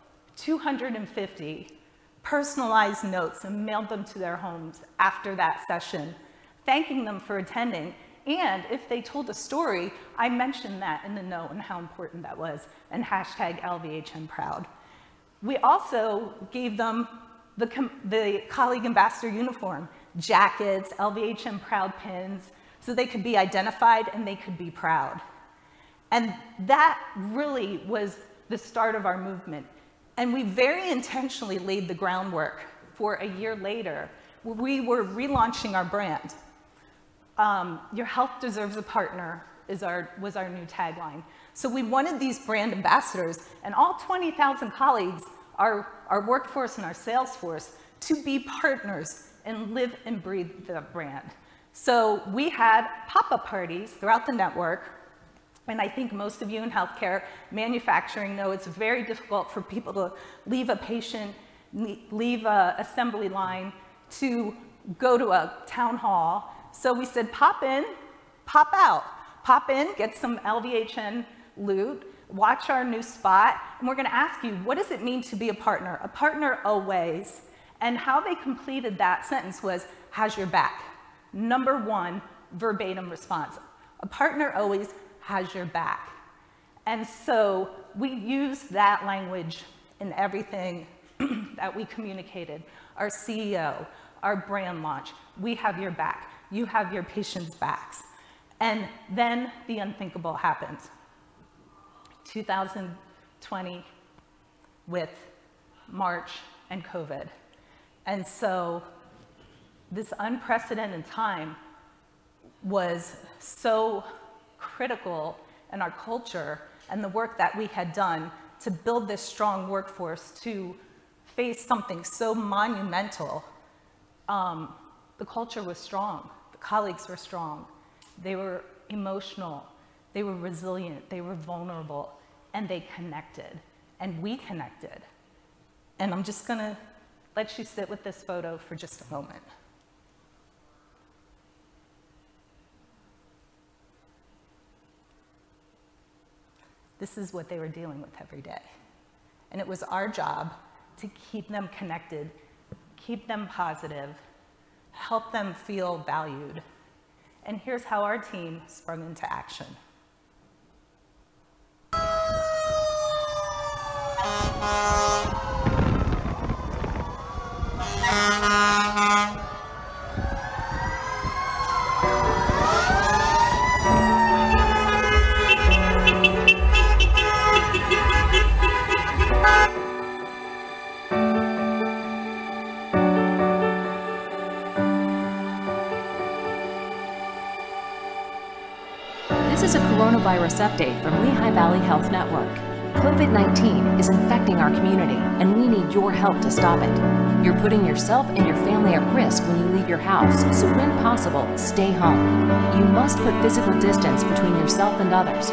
250 personalized notes and mailed them to their homes after that session, thanking them for attending. And if they told a story, I mentioned that in the note and how important that was, and hashtag LVHM proud. We also gave them the colleague ambassador uniform, jackets, LVHM proud pins, so they could be identified and they could be proud. And that really was the start of our movement. And we very intentionally laid the groundwork for a year later, where we were relaunching our brand. Your health deserves a partner was our new tagline. So we wanted these brand ambassadors and all 20,000 colleagues, our workforce and our sales force, to be partners and live and breathe the brand. So we had pop-up parties throughout the network. And I think most of you in healthcare, manufacturing know it's very difficult for people to leave a patient, leave an assembly line to go to a town hall. So we said, pop in, pop out. Pop in, get some LVHN loot, watch our new spot, and we're gonna ask you, what does it mean to be a partner? A partner always. And how they completed that sentence was, has your back. Number one, verbatim response. A partner always has your back. And so we used that language in everything that we communicated. Our CEO, our brand launch, we have your back. You have your patients' backs. And then the unthinkable happened. 2020 with March and COVID. And so this unprecedented time was so critical in our culture and the work that we had done to build this strong workforce to face something so monumental. The culture was strong, the colleagues were strong, they were emotional, they were resilient, they were vulnerable, and they connected, and we connected. And I'm just gonna let you sit with this photo for just a moment. This is what they were dealing with every day. And it was our job to keep them connected, keep them positive, help them feel valued. And here's how our team sprung into action. This is a coronavirus update from Lehigh Valley Health Network. COVID-19 is infecting our community, and we need your help to stop it. You're putting yourself and your family at risk when you leave your house, so when possible, stay home. You must put physical distance between yourself and others.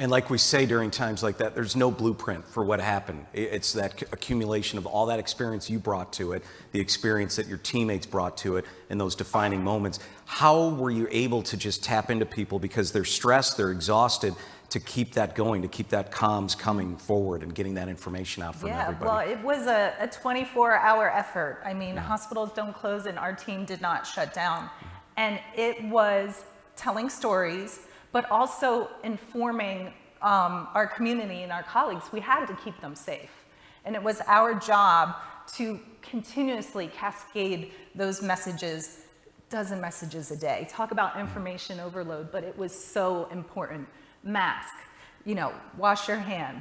And like we say during times like that, there's no blueprint for what happened. It's that accumulation of all that experience you brought to it, the experience that your teammates brought to it in those defining moments. How were you able to just tap into people because they're stressed, they're exhausted, to keep that going, to keep that comms coming forward and getting that information out from everybody? Well, it was a 24-hour effort. I mean, hospitals don't close and our team did not shut down. And it was telling stories, but also informing our community and our colleagues. We had to keep them safe. And it was our job to continuously cascade those messages, dozen messages a day. Talk about information overload, but it was so important. Mask, wash your hands,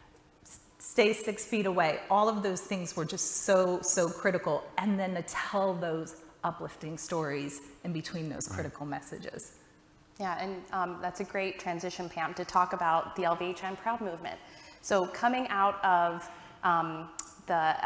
stay 6 feet away. All of those things were just so critical. And then to tell those uplifting stories in between those critical messages. Yeah, and that's a great transition, Pam, to talk about the LVHN Proud movement. So coming out of the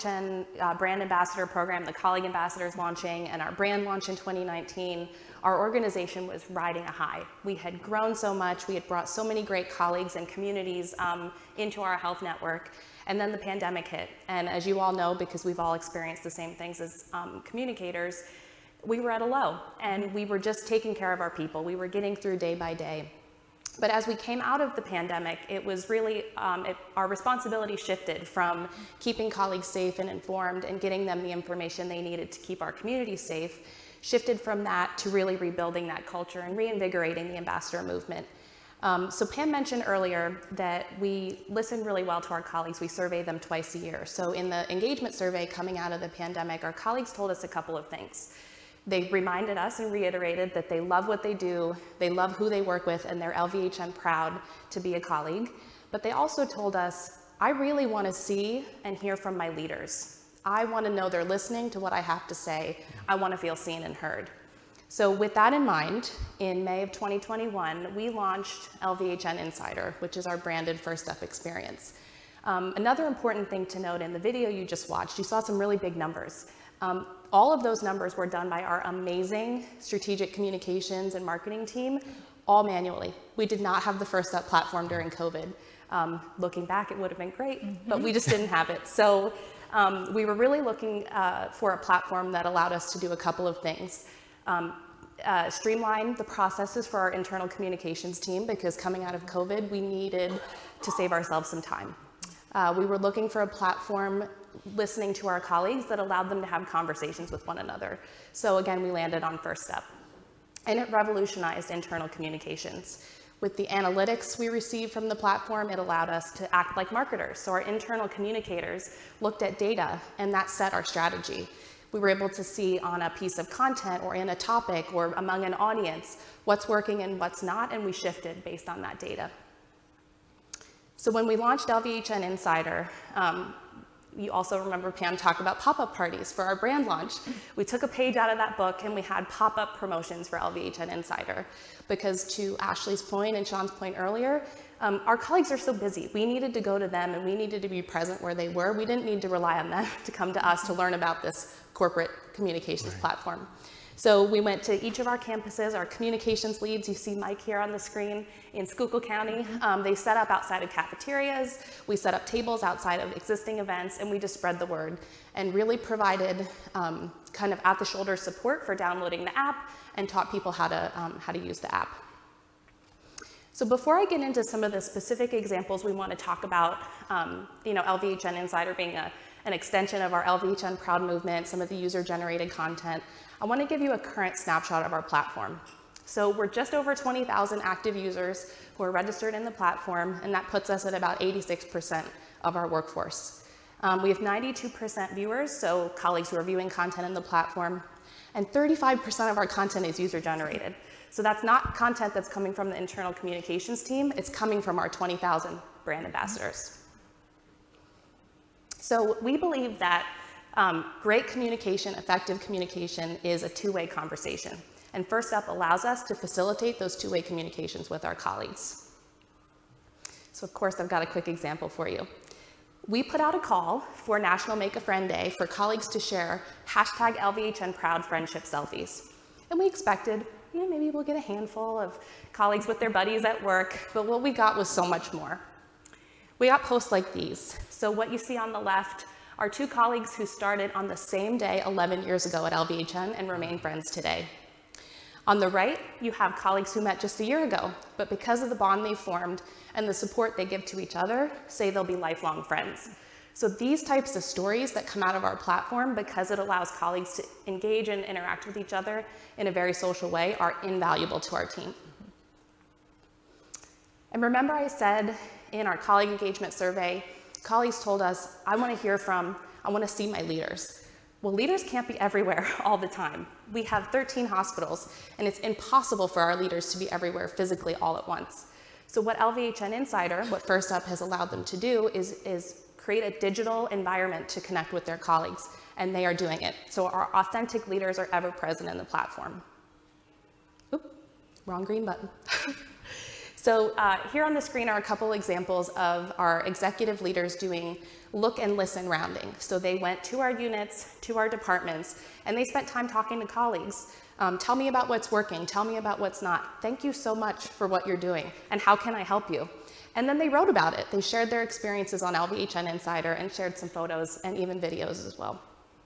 LVHN brand ambassador program, the colleague ambassadors launching, and our brand launch in 2019, our organization was riding a high. We had grown so much, we had brought so many great colleagues and communities into our health network, and then the pandemic hit. And as you all know, because we've all experienced the same things as communicators, we were at a low, and we were just taking care of our people. We were getting through day by day. But as we came out of the pandemic, it was really, our responsibility shifted from keeping colleagues safe and informed and getting them the information they needed to keep our community safe, shifted from that to really rebuilding that culture and reinvigorating the ambassador movement. So Pam mentioned earlier that we listen really well to our colleagues. We survey them twice a year. So in the engagement survey coming out of the pandemic, our colleagues told us a couple of things. They reminded us and reiterated that they love what they do, they love who they work with, and they're LVHN proud to be a colleague. But they also told us, I really want to see and hear from my leaders. I want to know they're listening to what I have to say. I want to feel seen and heard. So with that in mind, in May of 2021, we launched LVHN Insider, which is our branded First Up experience. Another important thing to note in the video you just watched, you saw some really big numbers. All of those numbers were done by our amazing strategic communications and marketing team, all manually. We did not have the First Up platform during COVID. Looking back, it would have been great, but we just didn't have it. So we were really looking for a platform that allowed us to do a couple of things. Streamline the processes for our internal communications team, because coming out of COVID, we needed to save ourselves some time. We were looking for a platform listening to our colleagues that allowed them to have conversations with one another. So again, we landed on First Up. And it revolutionized internal communications. With the analytics we received from the platform, it allowed us to act like marketers. So our internal communicators looked at data, and that set our strategy. We were able to see on a piece of content or in a topic or among an audience what's working and what's not, and we shifted based on that data. So when we launched LVHN Insider, you also remember Pam talk about pop-up parties for our brand launch. We took a page out of that book and we had pop-up promotions for LVHN Insider, because to Ashley's point and Sean's point earlier, our colleagues are so busy. We needed to go to them and we needed to be present where they were. We didn't need to rely on them to come to us to learn about this corporate communications platform. So we went to each of our campuses, our communications leads, you see Mike here on the screen, in Schuylkill County. They set up outside of cafeterias, we set up tables outside of existing events, and we just spread the word and really provided kind of at-the-shoulder support for downloading the app and taught people how to use the app. So before I get into some of the specific examples we want to talk about, LVHN Insider being an extension of our LVHN Proud movement, some of the user-generated content, I want to give you a current snapshot of our platform. So we're just over 20,000 active users who are registered in the platform, and that puts us at about 86% of our workforce. We have 92% viewers, so colleagues who are viewing content in the platform, and 35% of our content is user-generated. So that's not content that's coming from the internal communications team, it's coming from our 20,000 brand ambassadors. So we believe that great communication, effective communication, is a two-way conversation. And First Up allows us to facilitate those two-way communications with our colleagues. So of course, I've got a quick example for you. We put out a call for National Make a Friend Day for colleagues to share #LVHN Proud Friendship selfies. And we expected maybe we'll get a handful of colleagues with their buddies at work, but what we got was so much more. We got posts like these. So what you see on the left are 2 colleagues who started on the same day 11 years ago at LVHN and remain friends today. On the right, you have colleagues who met just a year ago, but because of the bond they formed and the support they give to each other, say they'll be lifelong friends. So these types of stories that come out of our platform, because it allows colleagues to engage and interact with each other in a very social way, are invaluable to our team. And remember I said in our colleague engagement survey, colleagues told us, I want to hear from, I want to see my leaders. Well, leaders can't be everywhere all the time. We have 13 hospitals, and it's impossible for our leaders to be everywhere physically all at once. So what LVHN Insider, what First Up has allowed them to do is create a digital environment to connect with their colleagues, and they are doing it. So our authentic leaders are ever present in the platform. Oop, wrong green button. So here on the screen are a couple examples of our executive leaders doing look and listen rounding. So they went to our units, to our departments, and they spent time talking to colleagues. Tell me about what's working, tell me about what's not. Thank you so much for what you're doing, and how can I help you? And then they wrote about it. They shared their experiences on LVHN Insider and shared some photos and even videos as well.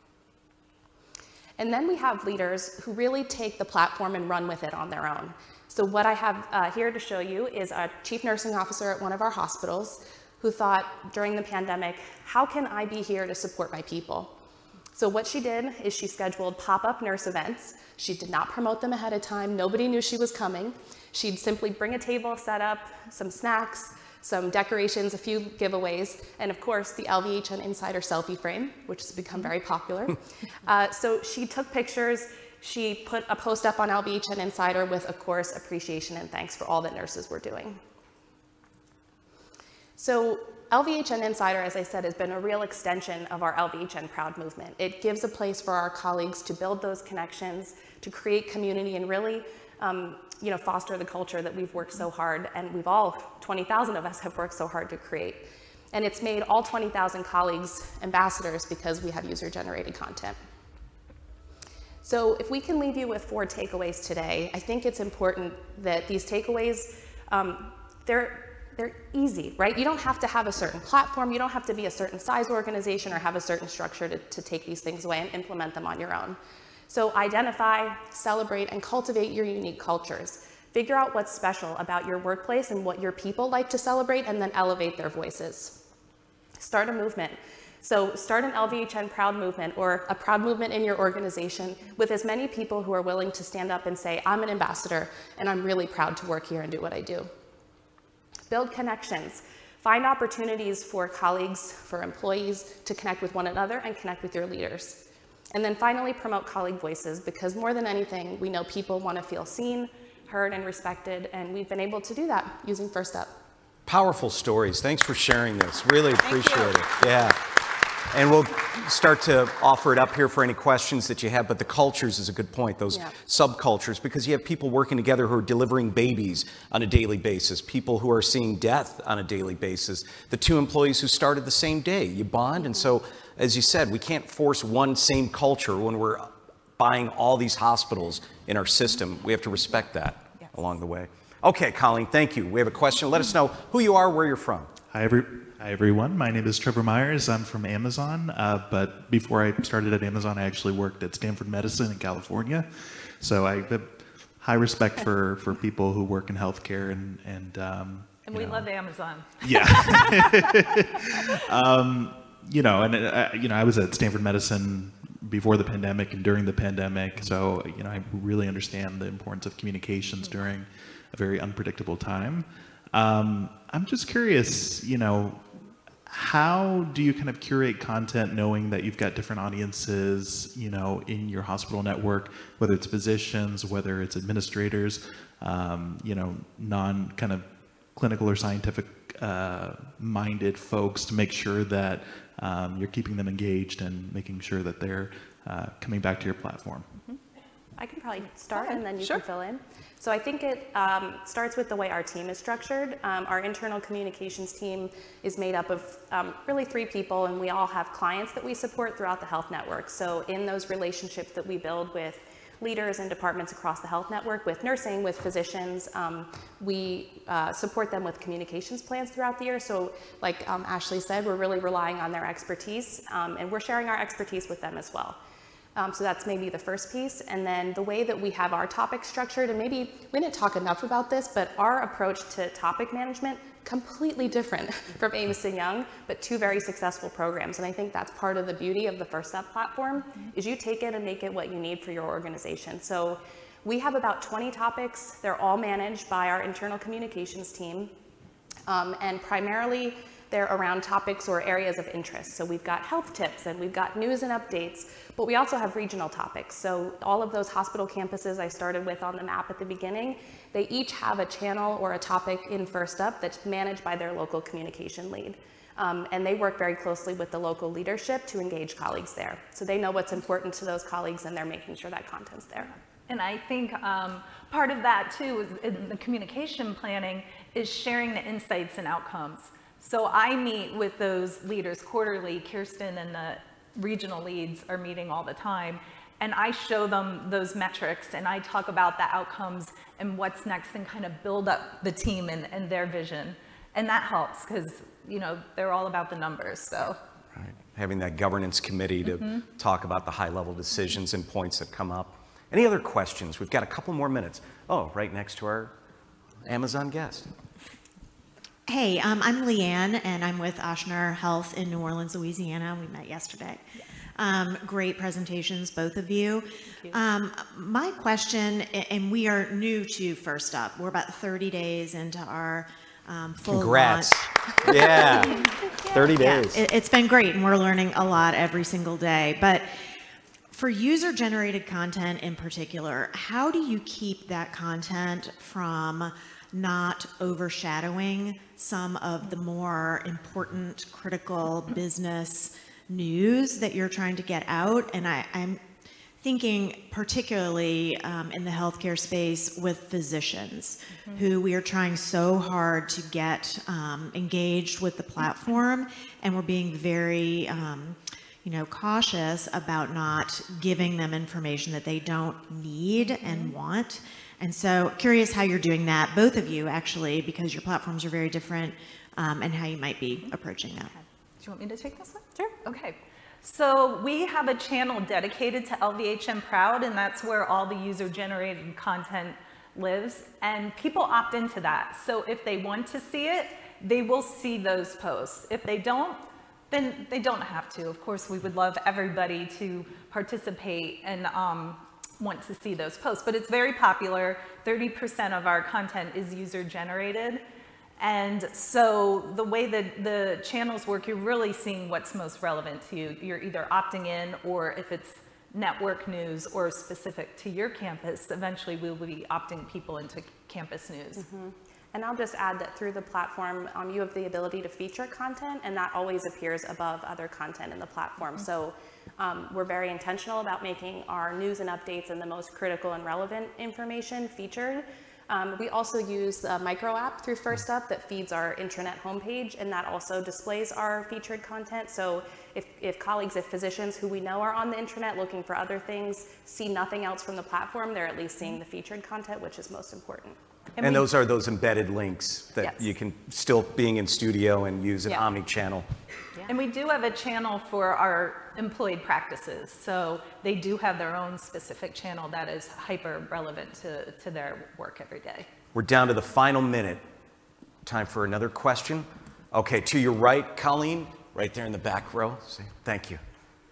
And then we have leaders who really take the platform and run with it on their own. So what I have here to show you is a chief nursing officer at one of our hospitals who thought during the pandemic, how can I be here to support my people? So what she did is she scheduled pop-up nurse events. She did not promote them ahead of time. Nobody knew she was coming. She'd simply bring a table set up, some snacks, some decorations, a few giveaways, and of course the LVHN Insider selfie frame, which has become very popular. So she took pictures. She put a post up on LVHN Insider with, of course, appreciation and thanks for all that nurses were doing. So LVHN Insider, as I said, has been a real extension of our LVHN Proud movement. It gives a place for our colleagues to build those connections, to create community, and really foster the culture that we've worked so hard, and we've all, 20,000 of us have worked so hard to create. And it's made all 20,000 colleagues ambassadors because we have user-generated content. So if we can leave you with 4 takeaways today, I think it's important that these takeaways, they're easy, right? You don't have to have a certain platform, you don't have to be a certain size organization or have a certain structure to take these things away and implement them on your own. So identify, celebrate, and cultivate your unique cultures. Figure out what's special about your workplace and what your people like to celebrate, and then elevate their voices. Start a movement. So start an LVHN Proud movement or a Proud movement in your organization with as many people who are willing to stand up and say, I'm an ambassador and I'm really proud to work here and do what I do. Build connections. Find opportunities for colleagues, for employees to connect with one another and connect with your leaders. And then finally, promote colleague voices, because more than anything, we know people want to feel seen, heard, and respected, and we've been able to do that using First Up. Powerful stories. Thanks for sharing this. Really appreciate it. Yeah. And we'll start to offer it up here for any questions that you have, but the cultures is a good point, those subcultures, because you have people working together who are delivering babies on a daily basis, people who are seeing death on a daily basis, the 2 employees who started the same day, you bond. And so, as you said, we can't force one same culture when we're buying all these hospitals in our system. We have to respect that along the way. Okay, Colleen, thank you. We have a question. Let us know who you are, where you're from. Hi, everyone. My name is Trevor Myers. I'm from Amazon, but before I started at Amazon, I actually worked at Stanford Medicine in California. So I have high respect for people who work in healthcare and we love Amazon. Yeah. I was at Stanford Medicine before the pandemic and during the pandemic, so I really understand the importance of communications during a very unpredictable time. I'm just curious, how do you kind of curate content knowing that you've got different audiences, in your hospital network, whether it's physicians, whether it's administrators, non kind of clinical or scientific minded folks, to make sure that you're keeping them engaged and making sure that they're coming back to your platform? I can probably start and then you can fill in. So I think it starts with the way our team is structured. Our internal communications team is made up of really 3 people, and we all have clients that we support throughout the health network. So in those relationships that we build with leaders and departments across the health network, with nursing, with physicians. We support them with communications plans throughout the year. So like Ashley said, we're really relying on their expertise, and we're sharing our expertise with them as well. So that's maybe the first piece. And then the way that we have our topics structured, and maybe we didn't talk enough about this, but our approach to topic management, completely different from Amos & Young, but two very successful programs. And I think that's part of the beauty of the First Up platform, is you take it and make it what you need for your organization. So we have about 20 topics. They're all managed by our internal communications team. And primarily, they're around topics or areas of interest. So we've got health tips and we've got news and updates, but we also have regional topics. So all of those hospital campuses I started with on the map at the beginning, they each have a channel or a topic in First Up that's managed by their local communication lead. And they work very closely with the local leadership to engage colleagues there. So they know what's important to those colleagues and they're making sure that content's there. And I think part of that too, is in the communication planning, is sharing the insights and outcomes. So I meet with those leaders quarterly. Kirsten and the regional leads are meeting all the time. And I show them those metrics and I talk about the outcomes and what's next and kind of build up the team and their vision. And that helps because, you know, they're all about the numbers, so. Right. Having that governance committee to talk about the high-level decisions and points that come up. Any other questions? We've got a couple more minutes. Oh, right next to our Amazon guest. Hey, I'm Leanne, and I'm with Ochsner Health in New Orleans, Louisiana. We met yesterday. Yes. Great presentations, both of you. Thank you. My question, and we are new to First Up. We're about 30 days into our full Congrats. launch. Yeah, 30 days. Yeah, it's been great, and we're learning a lot every single day. But for user-generated content in particular, how do you keep that content from not overshadowing some of the more important, critical business news that you're trying to get out? And I'm thinking particularly in the healthcare space with physicians who we are trying so hard to get engaged with the platform, and we're being very cautious about not giving them information that they don't need and want. And so curious how you're doing that, both of you actually, because your platforms are very different, and how you might be approaching that. Do you want me to take this one? Sure. Okay. So we have a channel dedicated to LVHM Proud, and that's where all the user-generated content lives, and people opt into that. So if they want to see it, they will see those posts. If they don't, then they don't have to. Of course, we would love everybody to participate and want to see those posts, but it's very popular. 30% of our content is user-generated. And so the way that the channels work, you're really seeing what's most relevant to you. You're either opting in, or if it's network news or specific to your campus, eventually we'll be opting people into campus news. And I'll just add that through the platform, you have the ability to feature content, and that always appears above other content in the platform. So we're very intentional about making our news and updates and the most critical and relevant information featured. We also use the micro app through First Up that feeds our intranet homepage, and that also displays our featured content. So if colleagues, if physicians who we know are on the intranet looking for other things see nothing else from the platform, they're at least seeing the featured content, which is most important. And those are those embedded links that Yes. you can still, being in studio, and use an omni-channel. And we do have a channel for our employed practices. So they do have their own specific channel that is hyper relevant to their work every day. We're down to the final minute. Time for another question. Okay, to your right, Colleen, right there in the back row. Thank you.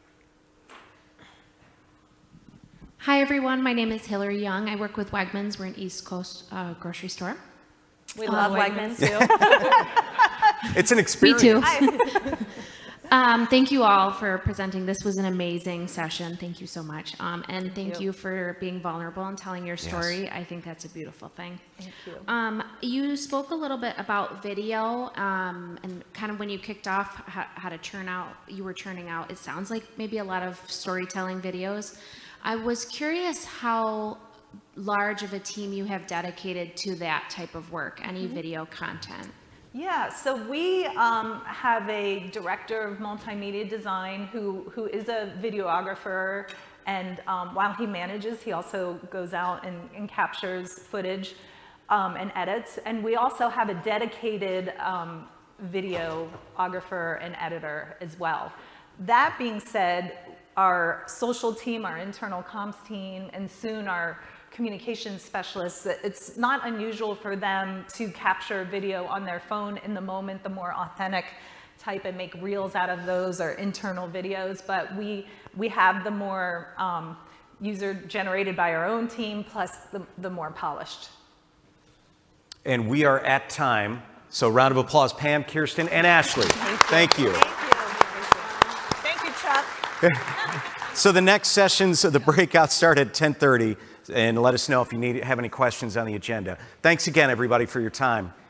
Hi, everyone. My name is Hillary Young. I work with Wegmans. We're an East Coast grocery store. We love Wegmans, too. It's an experience. Me too. Thank you all for presenting. This was an amazing session. Thank you so much. And thank you for being vulnerable and telling your story. Yes. I think that's a beautiful thing. Thank you. You spoke a little bit about video, and kind of when you kicked off how to churn out, you were churning out, it sounds like maybe a lot of storytelling videos. I was curious how large of a team you have dedicated to that type of work, any video content. Yeah, so we have a director of multimedia design who is a videographer And while he manages, he also goes out and captures footage and edits. And we also have a dedicated videographer and editor as well. That being said, our social team, our internal comms team, and soon our communications specialists, it's not unusual for them to capture video on their phone in the moment, the more authentic type, and make reels out of those or internal videos. But we have the more user generated by our own team, plus the more polished. And we are at time. So round of applause, Pam, Kirsten, and Ashley. Thank you. Thank you, Chuck. So the next sessions of the breakout start at 10:30, and let us know if you have any questions on the agenda. Thanks again, everybody, for your time.